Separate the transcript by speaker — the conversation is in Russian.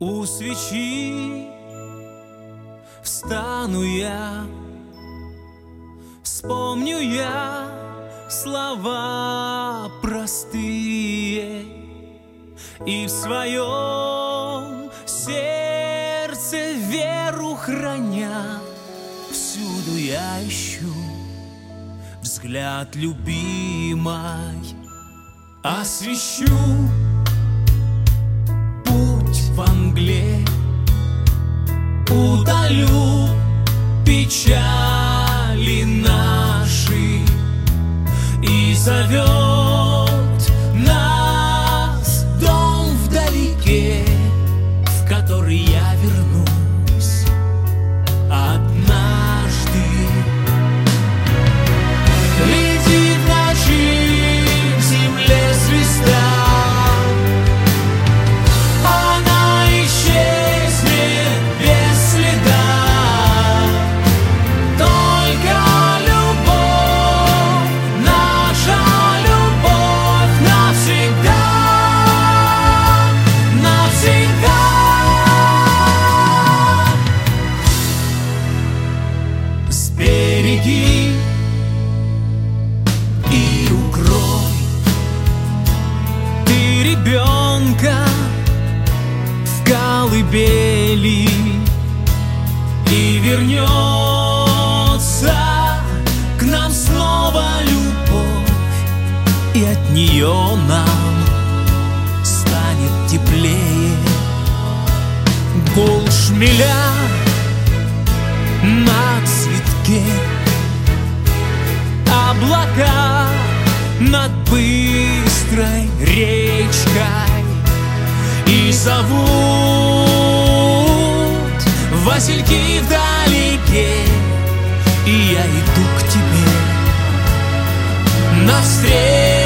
Speaker 1: У свечи встану я, вспомню я слова простые, и в своем сердце веру храня, всюду я ищу взгляд любимой. Освещу путь во мгле, удалю печали наши, и зовет нас дом вдалеке, в который я вернусь однажды. Летит в ночи к земле звезда, она исчезнет без следа. Только любовь, наша любовь навсегда, навсегда. Сбереги и укрой ты ребенка в колыбели, и вернется к нам снова любовь, и от нее нам станет теплее. Гул шмеля на цветке, облака над быстрой речкой, и зовут васильки вдалеке, и я иду к тебе навстречу.